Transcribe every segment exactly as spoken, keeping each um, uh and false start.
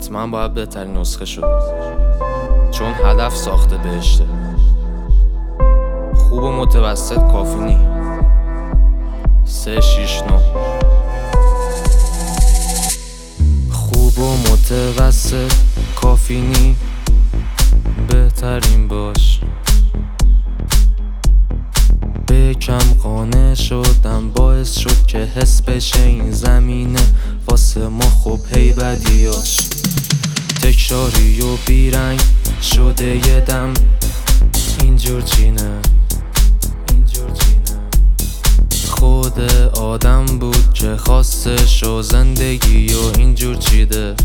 حتما باید بهترین نسخه شد، چون هدف ساخته بهشته. خوب و متوسط کافی نی. سه شیش نو. خوب و متوسط کافی نی، بهترین باش. به کم قانع شدم باعث شد که حس بشه این زمینه واسه ما خوب هی بدیاش. تکراری و بیرنگ شده یه دم، اینجور چینه اینجور چینه خود آدم بود که خواستش و زندگی و اینجور چیده.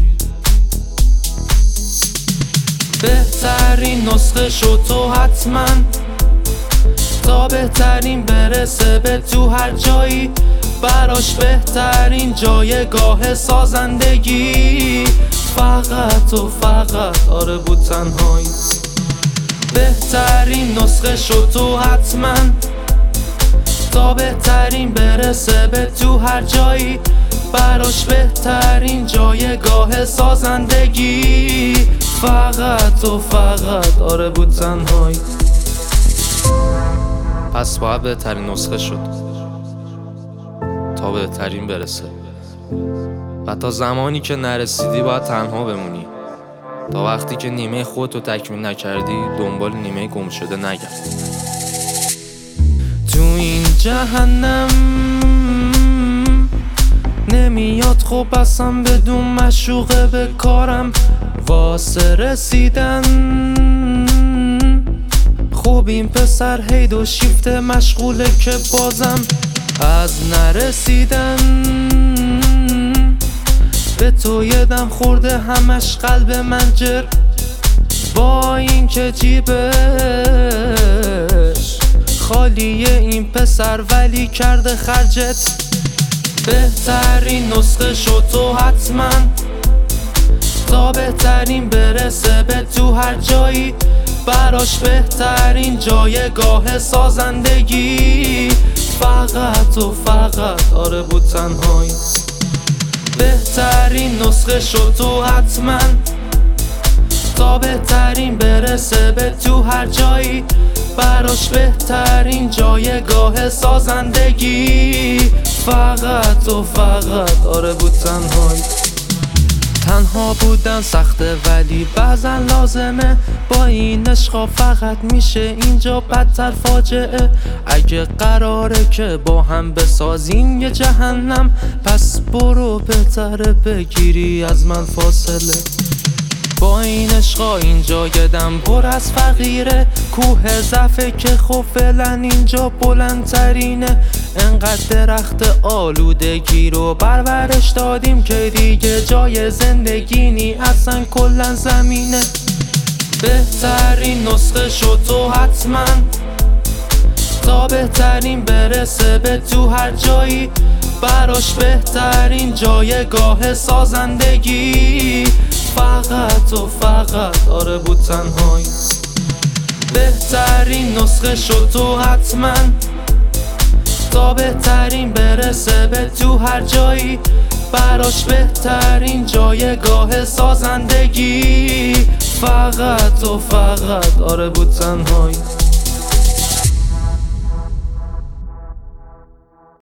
بهترین نسخه شد تو حتما، تا بهترین برسه به تو هر جایی، براش بهترین جایگاه سازندگی. فقط و فقط آره بود تنهایی. بهترین نسخه شد تو حتما، تا بهترین برسه به تو هر جایی، براش بهترین جایگاه سازندگی. فقط و فقط آره بود تنهایی. پس باید بهترین نسخه شد تا بهترین برسه، و تا زمانی که نرسیدی باید تنها بمونی، تا وقتی که نیمه خودتو تکمیل نکردی دنبال نیمه گم شده نگرد. تو این جهنم نمیاد خب اصلا بدون مشوقه به کارم واسه رسیدن. خوب این پسر هید و شیفت مشغوله که بازم از نرسیدن به تو یه دم خورده همش قلب من جر، با این که جیبش خالیه این پسر ولی کرده خرجت. بهترین نسخه شد تو حتما، تا بهترین برسه به تو هر جایی، براش بهترین جایگاه سازندگی. فقط و فقط آره بود تنهایی. بهترین نسخه شد تو حتما، تا بهترین برسه به تو هر جایی، براش بهترین جایگاه سازندگی. فقط و فقط آره بود تنهایی. تنها بودن سخته ولی بعضا لازمه، با این عشقا فقط میشه اینجا بدتر فاجعه. اگه قراره که با هم بسازیم یه جهنم، پس برو بهتره بگیری از من فاصله. با این عشقا اینجا یه دم پر از فقیره، کوه ضعفه که خب فعلا اینجا بلندترینه. انقدر درخت آلودگی رو پرورش دادیم که دیگه جای زندگی نی اصلا کلن زمینه. بهترین نسخه شد تو حتما، تا بهترین برسه به تو هر جایی، براش بهترین جایگاه سازندگی. فقط و فقط آره بود تنهایی. بهترین نسخه شد تو حتما، تا بهترین برسه به تو هر جایی، براش بهترین جایگاه سازندگی. فقط و فقط آره بود تنهایی.